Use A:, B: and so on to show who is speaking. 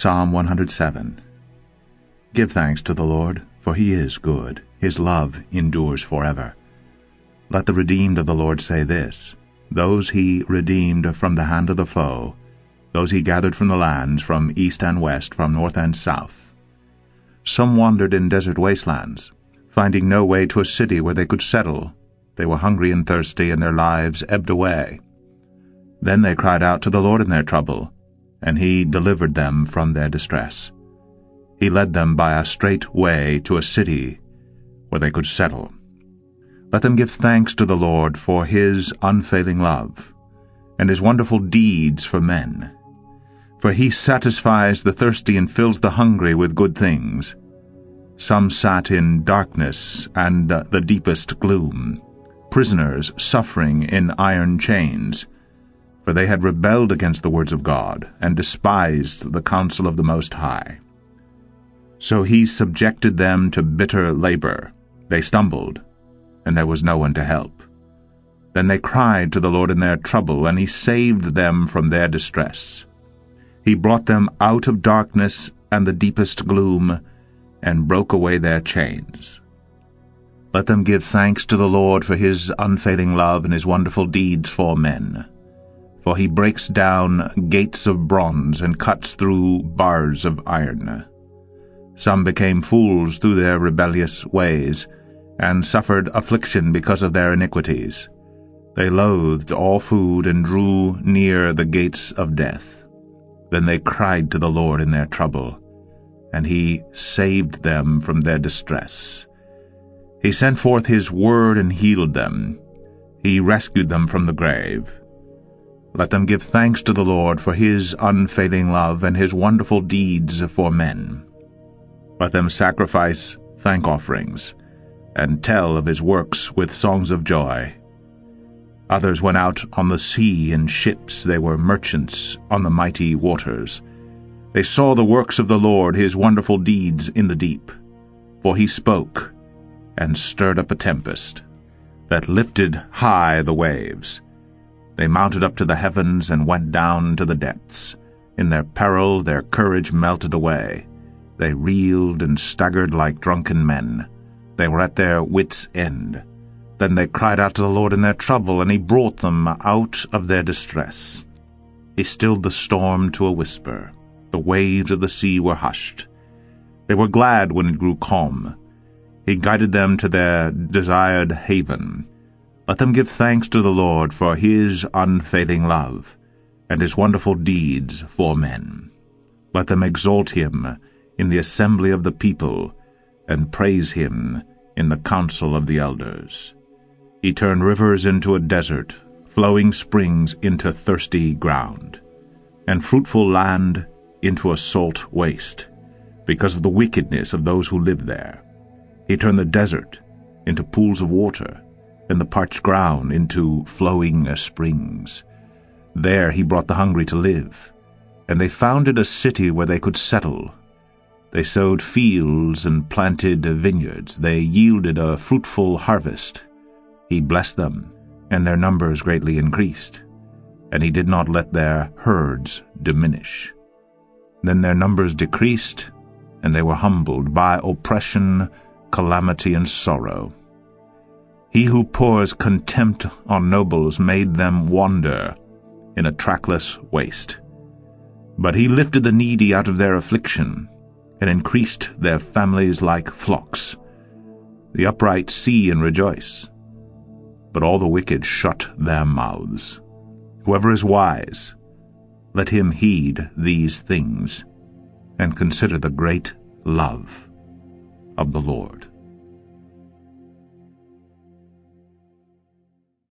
A: Psalm 107. Give thanks to the Lord, for he is good. His love endures forever. Let the redeemed of the Lord say this, those he redeemed from the hand of the foe, those he gathered from the lands, from east and west, from north and south. Some wandered in desert wastelands, finding no way to a city where they could settle. They were hungry and thirsty, and their lives ebbed away. Then they cried out to the Lord in their trouble, and he delivered them from their distress. He led them by a straight way to a city where they could settle. Let them give thanks to the Lord for his unfailing love, and his wonderful deeds for men. For he satisfies the thirsty and fills the hungry with good things. Some sat in darkness and the deepest gloom, prisoners suffering in iron chains, for they had rebelled against the words of God, and despised the counsel of the Most High. So he subjected them to bitter labor. They stumbled, and there was no one to help. Then they cried to the Lord in their trouble, and he saved them from their distress. He brought them out of darkness and the deepest gloom, and broke away their chains. Let them give thanks to the Lord for his unfailing love and his wonderful deeds for men. For he breaks down gates of bronze and cuts through bars of iron. Some became fools through their rebellious ways, and suffered affliction because of their iniquities. They loathed all food and drew near the gates of death. Then they cried to the Lord in their trouble, and he saved them from their distress. He sent forth his word and healed them. He rescued them from the grave. Let them give thanks to the Lord for his unfailing love and his wonderful deeds for men. Let them sacrifice thank offerings, and tell of his works with songs of joy. Others went out on the sea in ships. They were merchants on the mighty waters. They saw the works of the Lord, his wonderful deeds in the deep. For he spoke, and stirred up a tempest, that lifted high the waves. They mounted up to the heavens and went down to the depths. In their peril their courage melted away. They reeled and staggered like drunken men. They were at their wits' end. Then they cried out to the Lord in their trouble, and he brought them out of their distress. He stilled the storm to a whisper. The waves of the sea were hushed. They were glad when it grew calm. He guided them to their desired haven. Let them give thanks to the Lord for his unfailing love, and his wonderful deeds for men. Let them exalt him in the assembly of the people, and praise him in the council of the elders. He turned rivers into a desert, flowing springs into thirsty ground, and fruitful land into a salt waste, because of the wickedness of those who live there. He turned the desert into pools of water, and the parched ground into flowing springs. There he brought the hungry to live, and they founded a city where they could settle. They sowed fields and planted vineyards. They yielded a fruitful harvest. He blessed them, and their numbers greatly increased, and he did not let their herds diminish. Then their numbers decreased, and they were humbled by oppression, calamity, and sorrow. He who pours contempt on nobles made them wander in a trackless waste. But he lifted the needy out of their affliction, and increased their families like flocks. The upright see and rejoice, but all the wicked shut their mouths. Whoever is wise, let him heed these things, and consider the great love of the Lord.